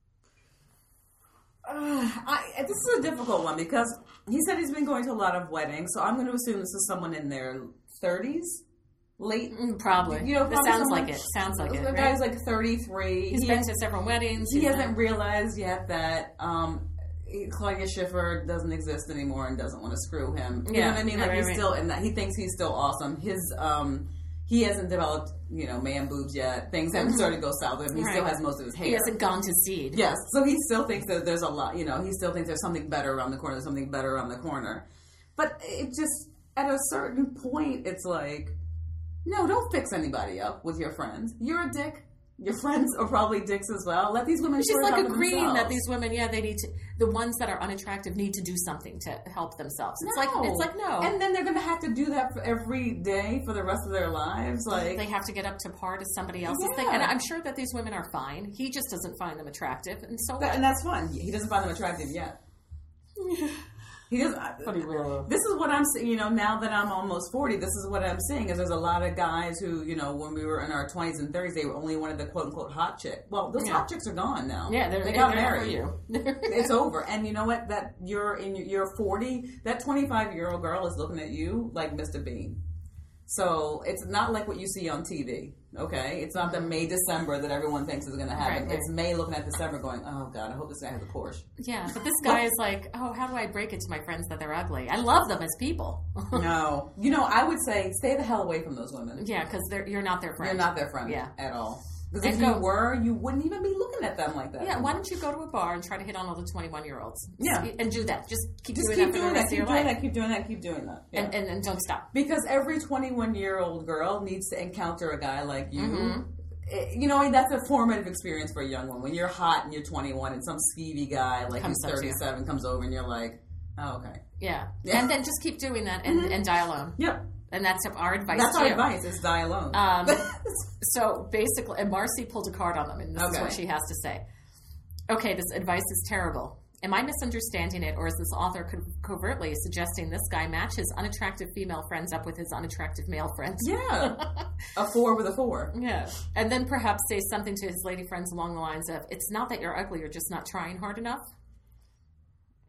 Uh, I, this is a difficult one because he said he's been going to a lot of weddings, so I'm going to assume this is someone in their thirties, late. Mm, Probably. You know, It probably sounds someone- like it. Sounds like it. The Right? guy's like thirty-three. He's He been has- to several weddings. He He's hasn't not- realized yet that um, Claudia Schiffer doesn't exist anymore and doesn't want to screw him. You Yeah, know what I mean? right, Like right, he's right. still, and that he thinks he's still awesome. His um, he hasn't developed, you know, man boobs yet. Things haven't started to go south with him. He still Right. has most of his hair. He hasn't gone to seed. Yes, so he still thinks that there's a lot. You know, he still thinks there's something better around the corner. There's something better around the corner. But it just at a certain point, it's like, no, don't fix anybody up with your friends. You're a dick. Your friends are probably dicks as well. Let these women. She's sort it like out for agreeing themselves. that these women, yeah, they need to, the ones that are unattractive need to do something to help themselves. It's like, it's like, no. And then they're going to have to do that for every day for the rest of their lives. Like, they have to get up to par to somebody else's Yeah. thing. And I'm sure that these women are fine. He just doesn't find them attractive. And so that, what? and that's fine. He doesn't find them attractive yet. He doesn't. What do you really- This is what I'm seeing. You know, now that I'm almost forty, this is what I'm seeing. Is there's a lot of guys who, you know, when we were in our twenties and thirties, they were only wanted the quote unquote hot chick. Well, those Yeah. hot chicks are gone now. Yeah, they're, they they're got not for married. you. It's over. And you know what? That you're in. You're forty. That twenty-five year old girl is looking at you like Mister Bean. So it's not like what you see on T V. Okay, it's not the May December that everyone thinks is going to happen. Right, right. It's May looking at December, going, "Oh God, I hope this guy has a Porsche." Yeah, but this guy is like, oh, how do I break it to my friends that they're ugly? I love them as people. No, you know, I would say stay the hell away from those women. Yeah, because you're not their friend. You're not their friend Yeah. at all. Because And if you go- were, you wouldn't even be looking at them like that. Yeah, why don't you go to a bar and try to hit on all the twenty-one-year-olds? Yeah. And do that. Just keep Just doing keep that for doing the that, rest of keep your doing life. that, keep doing that, keep doing that. Yeah. And, and, and don't stop. Because every twenty-one-year-old girl needs to encounter a guy like you. Mm-hmm. It- you know, that's a formative experience for a young one. When you're hot and you're twenty-one and some skeevy guy like Comes he's up to you. thirty-seven comes over and you're like, oh, okay. Yeah. Yeah. And then just keep doing that and, and die alone. Yep. And that's our advice That's to our you. advice is die alone. Um, so basically, and Marcy pulled a card on them, and this is Okay. what she has to say. Okay, this advice is terrible. Am I misunderstanding it, or is this author co- covertly suggesting this guy match his unattractive female friends up with his unattractive male friends? Yeah. A four with a four. Yeah. And then perhaps say something to his lady friends along the lines of, it's not that you're ugly, you're just not trying hard enough.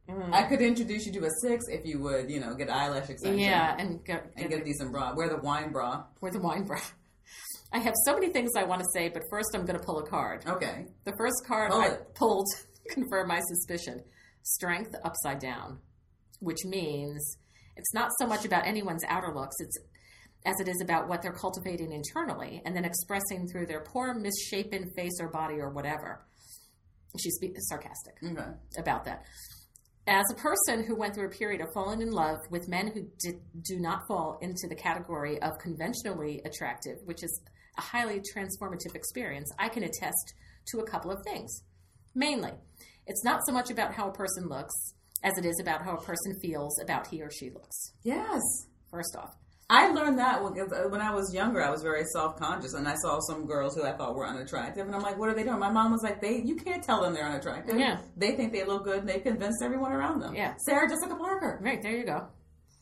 Mm. I could introduce you to a six if you would, you know, get eyelash extension. Yeah, and get, get, and get a decent bra. Wear the wine bra. Wear the wine bra. I have so many things I want to say, but first I'm going to pull a card. Okay. The first card Pull I it. pulled confirmed my suspicion. Strength upside down, which means it's not so much about anyone's outer looks, it's as it is about what they're cultivating internally and then expressing through their poor, misshapen face or body or whatever. She's sarcastic okay. about that. As a person who went through a period of falling in love with men who did, do not fall into the category of conventionally attractive, which is a highly transformative experience, I can attest to a couple of things. Mainly, it's not so much about how a person looks as it is about how a person feels about he or she looks. Yes. First off. I learned that when I was younger. I was very self-conscious, and I saw some girls who I thought were unattractive, and I'm like, what are they doing? My mom was like, "They, you can't tell them they're unattractive. Yeah. They think they look good, and they've convinced everyone around them." Yeah. Sarah Jessica Parker. Right, there you go.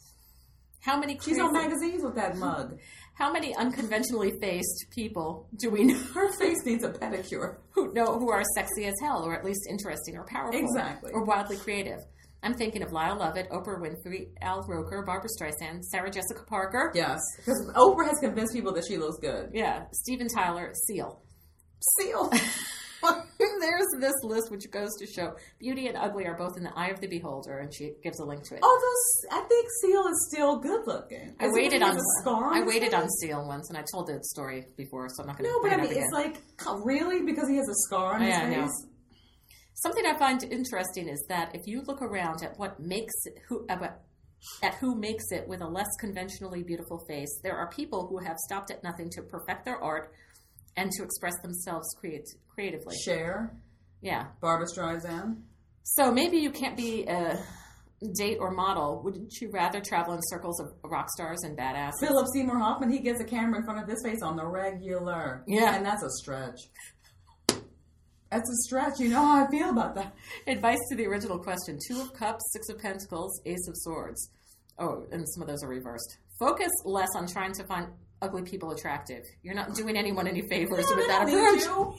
How many crazy, She's on magazines with that mug. How many unconventionally faced people do we know? Her face needs a pedicure. Who know who are sexy as hell, or at least interesting or powerful. Exactly. Or wildly creative. I'm thinking of Lyle Lovett, Oprah Winfrey, Al Roker, Barbara Streisand, Sarah Jessica Parker. Yes, because Oprah has convinced people that she looks good. Yeah, Steven Tyler, Seal. Seal. There's this list which goes to show beauty and ugly are both in the eye of the beholder, and she gives a link to it. Although I think Seal is still good looking. I waited on, a scar on I waited face? on Seal once, and I told the story before, so I'm not going to. No, but I bring mean, it up it's like really because he has a scar on Oh, his yeah, I know. face. Something I find interesting is that if you look around at what makes it, who about, at who makes it with a less conventionally beautiful face, there are people who have stopped at nothing to perfect their art and to express themselves create, creatively. Cher, Yeah. Barbara Streisand. So maybe you can't be a date or model. Wouldn't you rather travel in circles of rock stars and badasses? Philip Seymour Hoffman, he gets a camera in front of his face on the regular. Yeah. And that's a stretch. That's a stretch. You know how I feel about that. Advice to the original question. Two of cups, six of pentacles, ace of swords. Oh, and some of those are reversed. Focus less on trying to find ugly people attractive. You're not doing anyone any favors No, with they that don't need approach. you.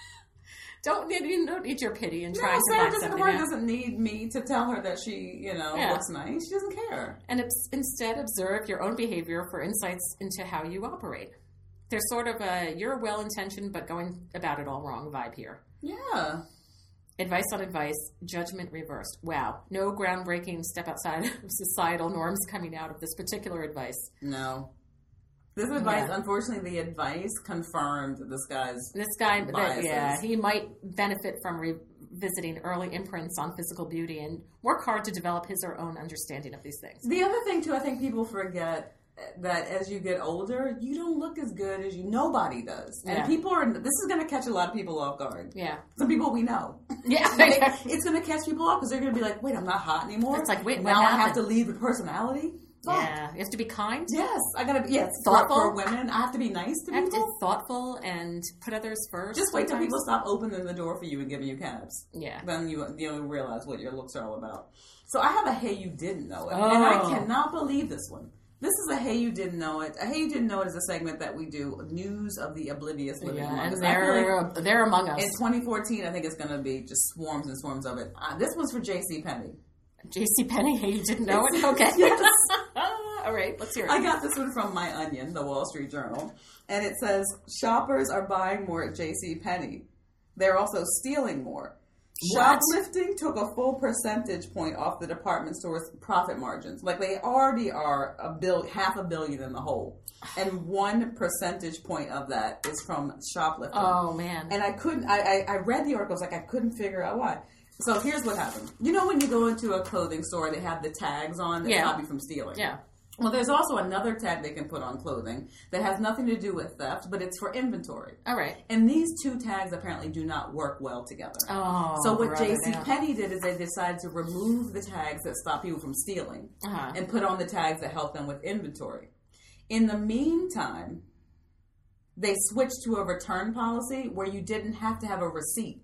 Don't need, you don't need your pity and No, trying to Sarah find Jessica something Parker out. doesn't need me to tell her that she, you know, Yeah. looks nice. She doesn't care. And it's, instead observe your own behavior for insights into how you operate. There's sort of a you're well-intentioned but going about it all wrong vibe here. Yeah. Advice on advice, judgment reversed. Wow, no groundbreaking step outside of societal norms coming out of this particular advice. No. This advice, Yeah. unfortunately, the advice confirmed this guy's This guy, that, biases. yeah, he might benefit from revisiting early imprints on physical beauty and work hard to develop his or own understanding of these things. The other thing, too, I think people forget that as you get older, you don't look as good as you. Nobody does. And Yeah. people are, this is going to catch a lot of people off guard. Yeah. Some people we know. Yeah. Like, it's going to catch people off because they're going to be like, wait, I'm not hot anymore. It's like, wait, what now I have happened? to leave the personality? Fuck. Yeah. You have to be kind. Yes, I gotta be, yes, for, Thoughtful. for women, I have to be nice to You have to people. be thoughtful and put others first. Just wait till sometimes. people stop opening the door for you and giving you cabs. Yeah. Then you you'll realize what your looks are all about. So I have a Hey You Didn't Know It. Oh. And I cannot believe this one. This is a Hey You Didn't Know It. A Hey You Didn't Know It is a segment that we do, news of the oblivious living Yeah, among and us. I feel they're, like they're among us. in twenty fourteen, I think it's going to be just swarms and swarms of it. Uh, this one's for J C Penney. JCPenney, hey, you didn't know it? Okay. Yes. All right, let's hear it. I got this one from My Onion, the Wall Street Journal, and it says, shoppers are buying more at J C Penney. They're also stealing more. What? Shoplifting took a full percentage point off the department store's profit margins. Like, they already are a bill, half a billion in the hole. And one percentage point of that is from shoplifting. Oh, man. And I couldn't, I, I, I read the article, I was like, I couldn't figure out why. So here's what happened. You know when you go into a clothing store, they have the tags on that Yeah. stop you from stealing? Yeah. Well, there's also another tag they can put on clothing that has nothing to do with theft, but it's for inventory. All right. And these two tags apparently do not work well together. Oh, so what brother, J C yeah. Penney did is they decided to remove the tags that stop people from stealing Uh-huh. and put on the tags that help them with inventory. In the meantime, they switched to a return policy where you didn't have to have a receipt.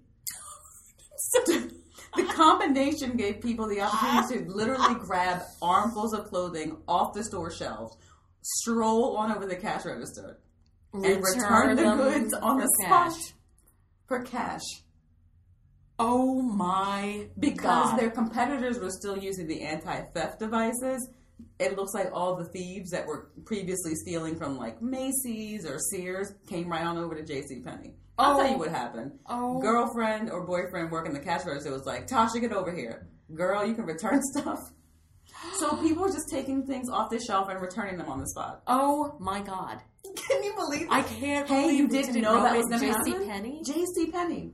The combination gave people the opportunity to literally grab armfuls of clothing off the store shelves, stroll on over the cash register, and return the them goods on for the cash. spot for cash. Oh my Because God. their competitors were still using the anti-theft devices. It looks like all the thieves that were previously stealing from like Macy's or Sears came right on over to JCPenney. I'll Oh. tell you what happened. Oh. Girlfriend or boyfriend working the cash register was like, Tasha, get over here. Girl, you can return stuff. So people were just taking things off the shelf and returning them on the spot. Oh my God. Can you believe I that? can't Hey, believe you we didn't know that was going to happen? JCPenney? JCPenney.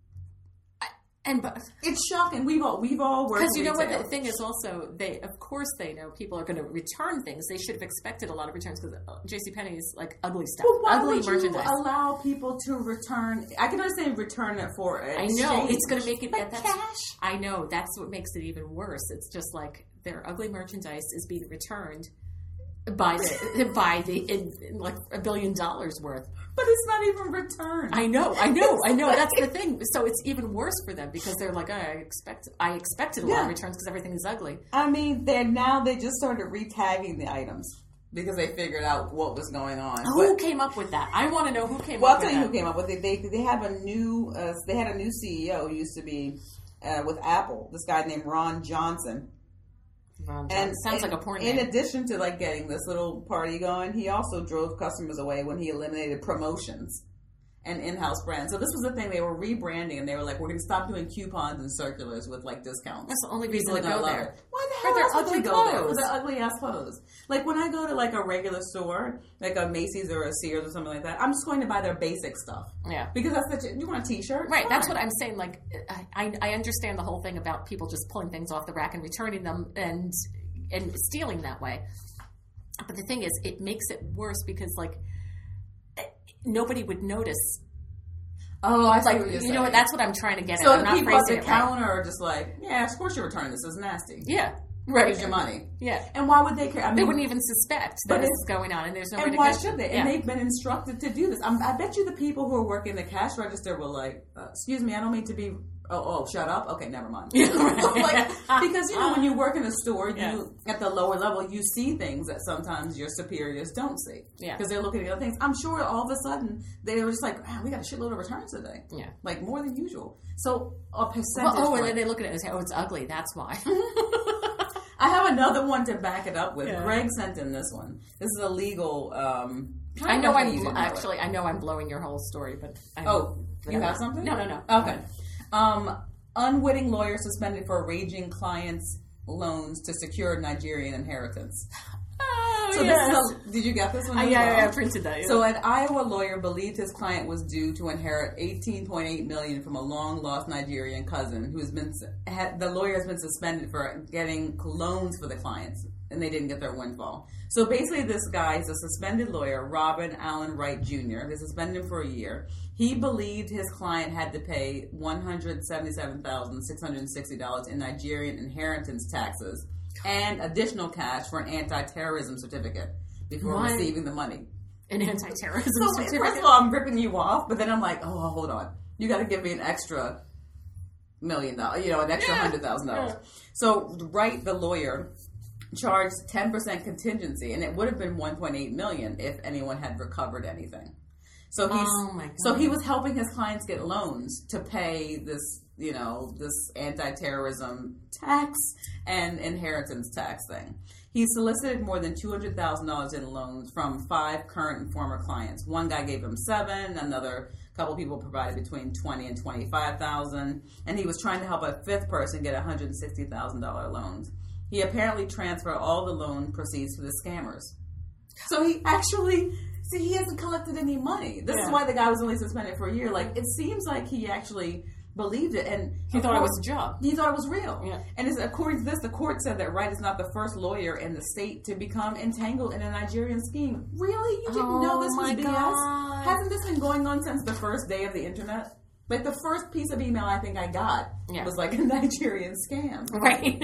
And but It's shocking. We've all we've all worked because you know what retail. the thing is also they of course they know people are going to return things. They should have expected a lot of returns because JCPenney is like ugly stuff, But why ugly would merchandise. you allow people to return? I can understand return it for I exchange. know it's going to make it But that's, cash. I know that's what makes it even worse. It's just like their ugly merchandise is being returned by the by the in, in like a billion dollars worth. But it's not even returned. I know, I know, I know. That's the thing. So it's even worse for them because they're like, oh, I expect, I expected a lot of Yeah. returns because everything is ugly. I mean, they're now they just started retagging the items because they figured out what was going on. Who But- came up with that? I want to know who came well, up I'll with tell you that. who came up with it. They they have a new uh, they had a new C E O who used to be uh, with Apple. This guy named Ron Johnson. Ron And Johnson. Sounds in- like a porn In name. addition to like getting this little party going, he also drove customers away when he eliminated promotions and in-house brands. So this was the thing, they were rebranding and they were like, we're going to stop doing coupons and circulars with like discounts. That's the only reason People to are go gonna love there. it. Why the For hell their else would ugly they go there? For clothes. their ugly ass clothes. Like when I go to like a regular store, like a Macy's or a Sears or something like that, I'm just going to buy their basic stuff. Yeah. Because that's such a, you want a t-shirt? Right, that's Fine. what I'm saying. Like, I, I understand the whole thing about people just pulling things off the rack and returning them and and stealing that way. But the thing is, it makes it worse because, like, nobody would notice. Oh, I see Like, what you're you saying. know what? That's what I'm trying to get So at. I'm the not people at phrasing the it right. counter are just like, yeah, of course you're returning this. This is nasty. Yeah, right. Here's your money. Yeah. And why would they care? I mean, They wouldn't even suspect that But this it's- is going on, and there's no way and to why go. should they? Yeah. And they've been instructed to do this. I'm, I bet you the people who are working the cash register were like, uh, "Excuse me, I don't mean to be." Oh, oh, shut up. Okay, never mind. Yeah, right. Like, because you know when you work in a store, you Yeah. at the lower level, you see things that sometimes your superiors don't see. Yeah. Because they're looking at other things. I'm sure all of a sudden they were just like, "Man, we got a shitload of returns today." Yeah. Like more than usual. So a percentage. Well, oh, and point- then they look at it and say, "Oh, it's ugly. That's why." I have another one to back it up with. Yeah. Greg sent in this one. This is a legal. Um, I know how I'm you didn't know it. actually. I know I'm blowing your whole story, but I Oh, you whatever. have something? No, no, no. Okay. Um, unwitting lawyer suspended for arranging clients' loans to secure Nigerian inheritance. Oh, So yes. this is a, did you get this one? Uh, as yeah, well? yeah, yeah, I printed that. Yeah. So an Iowa lawyer believed his client was due to inherit eighteen point eight million dollars from a long-lost Nigerian cousin who's been had, the lawyer has been suspended for getting loans for the clients, and they didn't get their windfall. So basically, this guy is a suspended lawyer, Robin Allen Wright Junior They suspended him for a year. He believed his client had to pay one hundred seventy-seven thousand six hundred sixty dollars in Nigerian inheritance taxes and additional cash for an anti-terrorism certificate before What? receiving the money. An anti-terrorism So certificate. first of all, I'm ripping you off, but then I'm like, oh, hold on, you got to give me an extra million dollars, you know, an extra Yeah. hundred thousand dollars. Yeah. So Wright, the lawyer, charged ten percent contingency, and it would have been one point eight million if anyone had recovered anything. So he's Oh, my God. so he was helping his clients get loans to pay this, you know, this anti-terrorism tax and inheritance tax thing. He solicited more than two hundred thousand dollars in loans from five current and former clients. One guy gave him seven, another couple people provided between twenty and twenty-five thousand, and he was trying to help a fifth person get one hundred sixty thousand dollars loans. He apparently transferred all the loan proceeds to the scammers. So he actually, see, he hasn't collected any money. This Yeah. is why the guy was only suspended for a year. Like, it seems like he actually believed it, and He of thought it course- was a job. He thought it was real. Yeah. And it's, according to this, the court said that Wright is not the first lawyer in the state to become entangled in a Nigerian scheme. Really? You didn't Oh, know this was my B S? God. Hasn't this been going on since the first day of the internet? Like, the first piece of email I think I got Yeah. was like a Nigerian scam. Right.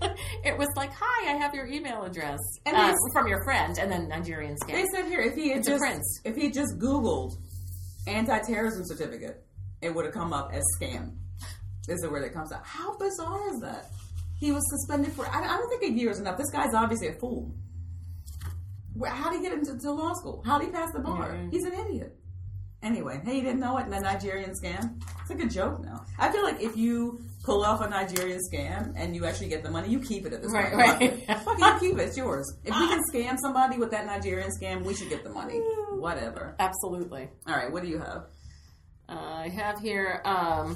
It was like, hi, I have your email address. And uh, they- from your friend, and then Nigerian scam. They said here, if he had It's a just prince. if he had just Googled anti-terrorism certificate, it would have come up as scam. Is the word that comes out. How bizarre is that? He was suspended for. I, I don't think a year is enough. This guy's obviously a fool. Where, how did he get into to law school? How did he pass the bar? Yeah. He's an idiot. Anyway, hey, you didn't know it? The Nigerian scam? It's like a joke now. I feel like if you pull off a Nigerian scam and you actually get the money, you keep it at this Right, point. right. Fuck it. Fuck it, you keep it. It's yours. If we can scam somebody with that Nigerian scam, we should get the money. Whatever. Absolutely. All right, what do you have? Uh, I have here, um,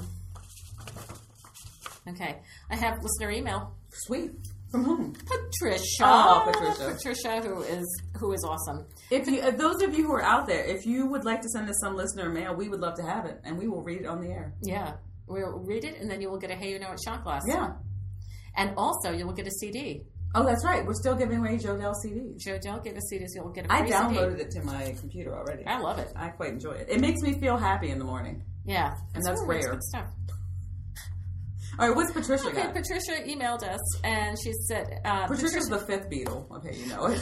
okay, I have listener email. Sweet. From whom? Patricia. Oh, Patricia. Patricia, who is who is awesome. If you, if those of you who are out there, if you would like to send us some listener mail, we would love to have it, and we will read it on the air. Yeah. We'll read it, and then you will get a Hey You Know It shot glass. Yeah. And also, you will get a C D. Oh, that's right. We're still giving away Jodelle C Ds. JoJo gave us C Ds. You'll get a I free downloaded C D. it to my computer already. I love it. I quite enjoy it. It makes me feel happy in the morning. Yeah. And It's that's really rare. good stuff. All right, what's Patricia Okay, got? Patricia emailed us, and she said... Uh, Patricia's Patricia, the fifth Beatle. Okay, you know it.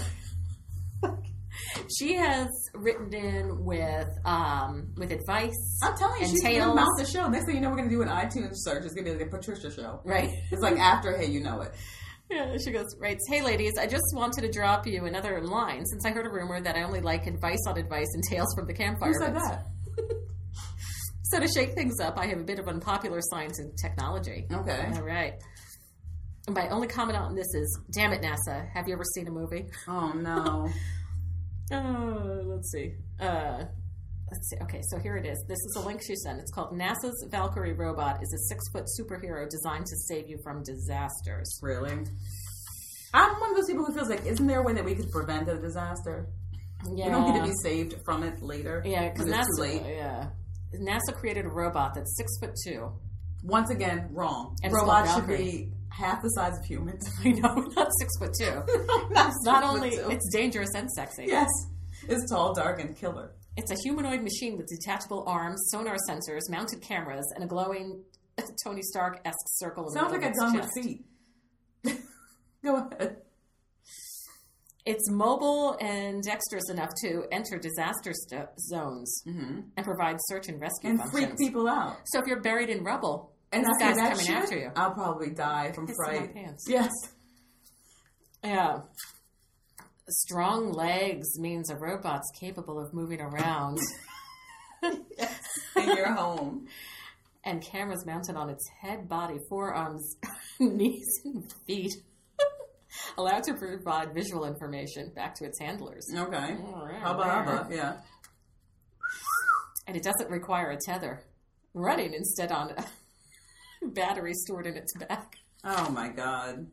she has written in with um, with advice. I'm telling you, and she's going to tales. mount the show. Next thing you know, we're going to do an iTunes search. It's going to be like a Patricia show. Right. It's like after Hey You Know It. Yeah, she goes, writes, Hey ladies, I just wanted to drop you another line since I heard a rumor that I only like advice on advice and tales from the campfire. Who said that? So to shake things up, I have a bit of unpopular science and technology. Okay. All right. And my only comment on this is, damn it, NASA, have you ever seen a movie? Oh, no. Uh, let's see. Uh, let's see. Okay, so here it is. This is a link she sent. It's called NASA's Valkyrie robot is a six-foot superhero designed to save you from disasters. Really? I'm one of those people who feels like, isn't there a way that we could prevent a disaster? Yeah. We don't need to be saved from it later. Yeah, because when it's NASA, too late. yeah. NASA created a robot that's six foot two. Once again, wrong. And it's Robots called should be half the size of humans. I know, not six foot two. Not It's not six only foot two. it's dangerous and sexy. Yes. It's tall, dark, and killer. It's a humanoid machine with detachable arms, sonar sensors, mounted cameras, and a glowing Tony Stark-esque circle. In Sounds the like a middle of gun its with chest. feet. Go ahead. It's mobile and dexterous enough to enter disaster st- zones Mm-hmm. and provide search and rescue And functions. freak people out. So if you're buried in rubble, And this I see guy's that coming shit, after you. I'll probably die from Piss in my fright. pants. Yes. Yeah. Strong legs means a robot's capable of moving around. In your home. And cameras mounted on its head, body, forearms, knees, and feet. Allowed to provide visual information back to its handlers. Okay. Oh, yeah, Hubba rare. hubba. Yeah. And it doesn't require a tether. Running instead on a battery stored in its back. Oh my god.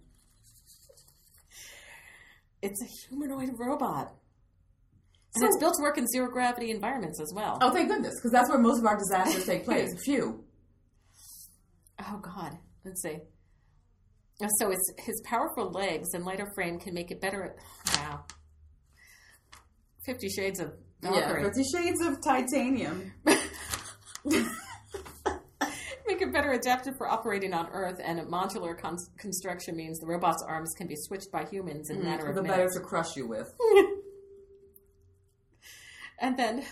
It's a humanoid robot. And So- it's built to work in zero gravity environments as well. Oh, thank goodness, because that's where most of our disasters take place. Phew. Oh, God. Let's see. Uh, So it's his powerful legs and lighter frame can make it better. Wow. Fifty Shades of Yeah, Valkyrie. Fifty Shades of Titanium. Make it better adapted for operating on Earth, and a modular con- construction means the robot's arms can be switched by humans in a matter of The better minutes. to crush you with. And then,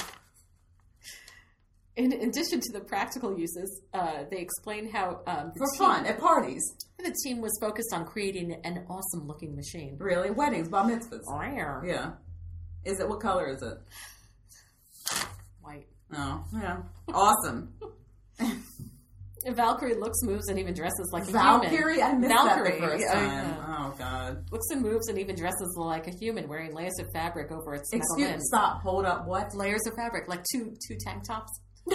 in addition to the practical uses, uh, they explain how um, the, For team, fun, at parties. the team was focused on creating an awesome-looking machine. Really? Weddings, bar mitzvahs. Rare. Yeah. Is it, what color is it? White. Oh, yeah. Awesome. Valkyrie looks, moves, and even dresses like a Valkyrie? human. I missed Valkyrie. that the first yeah, time. yeah. Oh, God. Looks and moves and even dresses like a human, wearing layers of fabric over its metal Excuse limbs. Stop. Hold up. What? Layers of fabric, like two two tank tops.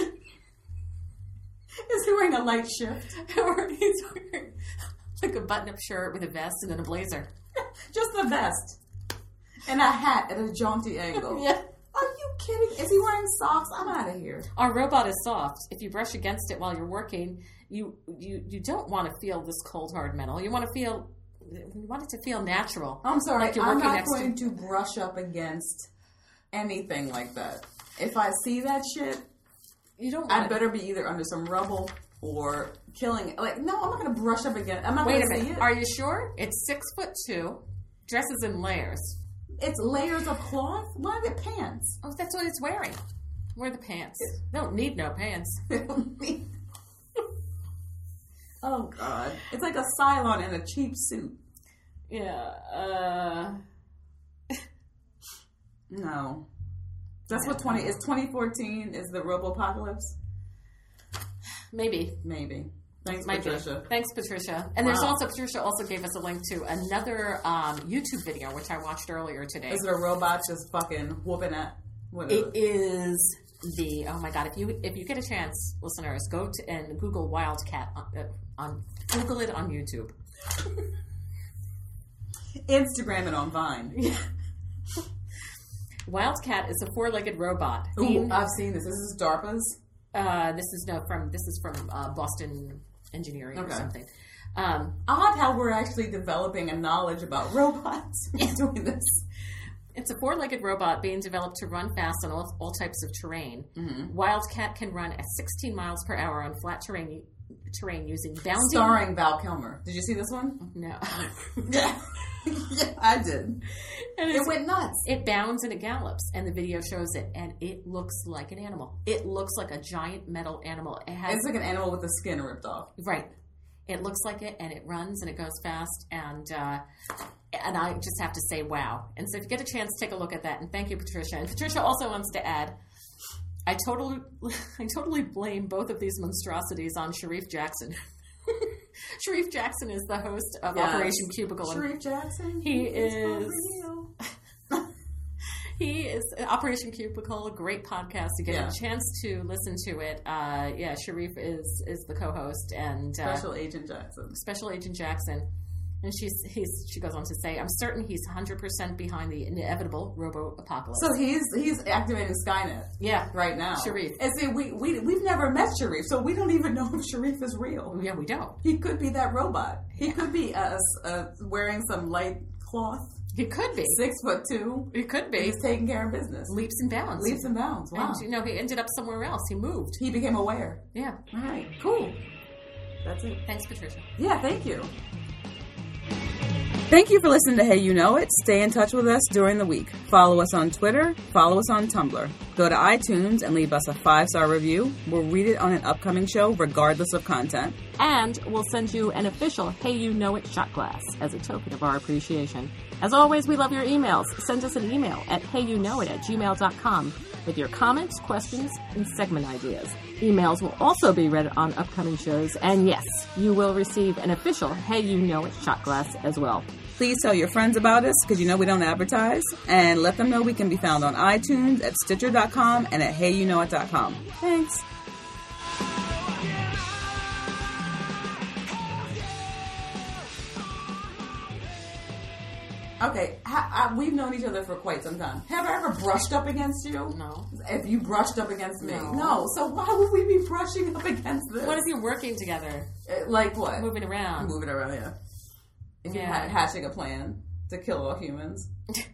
Is he wearing a light shift? Or he's wearing like a button-up shirt with a vest and then a blazer. Just the vest. And a hat at a jaunty angle. Yeah. Are you kidding? Is he wearing socks? I'm out of here. Our robot is soft. If you brush against it while you're working, you you, you don't want to feel this cold hard metal. You want to feel you want it to feel natural. I'm sorry. Like you're I'm working not next going to- to brush up against anything like that. If I see that shit, You don't I want better be either under some rubble or killing it. Like, no, I'm not going to brush up against. I'm not Wait going a to see minute. it. Are you sure? It's six foot two, dresses in layers. It's layers of cloth. Why are they pants? Oh, that's what it's wearing. Wear the pants. They don't need no pants. Oh God! It's like a Cylon in a cheap suit. Yeah. Uh, No. That's what twenty is. Twenty fourteen is the Robopocalypse. Maybe. Maybe. Thanks, Might Patricia. Be. Thanks, Patricia. And Wow. there's also Patricia also gave us a link to another um, YouTube video which I watched earlier today. Is it a robot just fucking whooping at? What is It it? is the oh my god! If you if you get a chance, listeners, go to and Google Wildcat on, uh, on Google it on YouTube. Instagram it on Vine. Wildcat is a four-legged robot. Ooh, Being- I've seen this. This is DARPA's. uh, this is no from this is from uh, Boston Engineering Okay. or something. Um, Odd how we're actually developing a knowledge about robots doing this. It's a four-legged robot being developed to run fast on all, all types of terrain. Mm-hmm. Wildcat can run at sixteen miles per hour on flat terrain terrain using bounding. Starring Val Kilmer. Did you see this one? No. Yeah. Yeah, I did. And It it's- went nuts. It bounds and it gallops, and the video shows it, and it looks like an animal. It looks like a giant metal animal. It has It's like an animal with the skin ripped off. right. It looks like it, and it runs and it goes fast, and uh, and I just have to say, wow. And so, if you get a chance, take a look at that. And thank you, Patricia. And Patricia also wants to add, I totally, I totally blame both of these monstrosities on Sharif Jackson. Sharif Jackson is the host of Yes. Operation Cubicle. and Sharif Jackson. He is for is- real. He is Operation Cubicle, a great podcast. You get Yeah. a chance to listen to it. Uh, yeah, Sharif is is the co-host and uh, Special Agent Jackson. Special Agent Jackson. And she's he's she goes on to say, "I'm certain he's one hundred percent behind the inevitable robo-apocalypse." So he's he's activating Skynet yeah, right now. Sharif. And see, we, we, we've never met Sharif, so we don't even know if Sharif is real. yeah, we don't. He could be that robot. He could be uh, uh, wearing some light cloth, He could be. six foot two. He could be. He's taking care of business. Leaps and bounds. Leaps and bounds. Wow. And you know, he ended up somewhere else. He moved. He became aware. Yeah. All right. Cool. That's it. Thanks, Patricia. Yeah, thank you. Thank you for listening to Hey You Know It. Stay in touch with us during the week. Follow us on Twitter. Follow us on Tumblr. Go to iTunes and leave us a five-star review. We'll read it on an upcoming show regardless of content. And we'll send you an official Hey You Know It shot glass as a token of our appreciation. As always, we love your emails. Send us an email at heyyouknowit at gmail dot com with your comments, questions, and segment ideas. Emails will also be read on upcoming shows, and yes, you will receive an official Hey You Know It shot glass as well. Please tell your friends about us because you know we don't advertise. And let them know we can be found on iTunes, at Stitcher dot com, and at hey you know it dot com. Thanks. Okay, ha- I, we've known each other for quite some time. Have I ever brushed up against you? No. If you brushed up against me? No. No. So why would we be brushing up against this? What if you're working together, Uh, Like what? moving around? Moving around, yeah. If you're Yeah. ha- hatching a plan to kill all humans.